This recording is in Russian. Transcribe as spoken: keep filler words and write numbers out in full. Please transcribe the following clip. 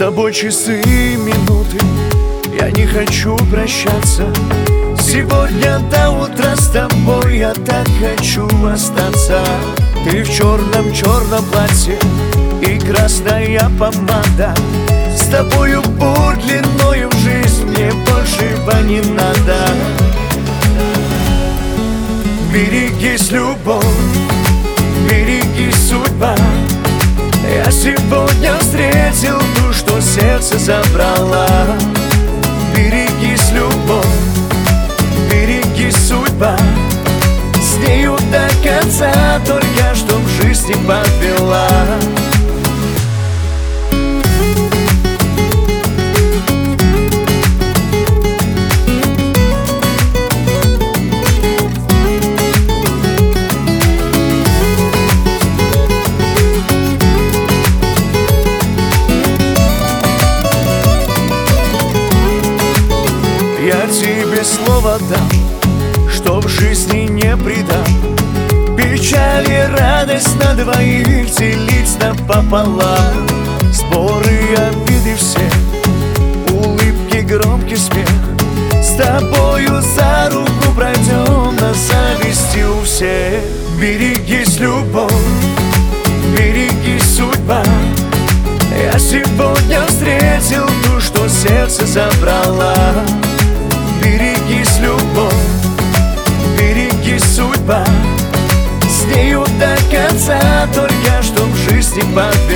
тобой часы и минуты, я не хочу прощаться. Сегодня до утра с тобой я так хочу остаться. Ты в черном-черном платье и красная помада. С тобою путь длиною в жизнь, мне большего не надо. Берегись, любовь, берегись, судьба. Я сегодня встретил ту, что сердце забрала. Берегись, любовь, берегись, судьба. С нею до конца, только чтоб жизнь не подвела. Я тебе слово дам, что в жизни не предам. Печаль и радость на двоих делить напополам. Споры, обиды все, улыбки, громкий смех. С тобою за руку пройдем на зависти у всех. Берегись, любовь, берегись, судьба. Я сегодня встретил ту, что сердце забрала. Берегись, любовь, берегись, судьба. С нею до конца, только чтоб жизнь не подвела.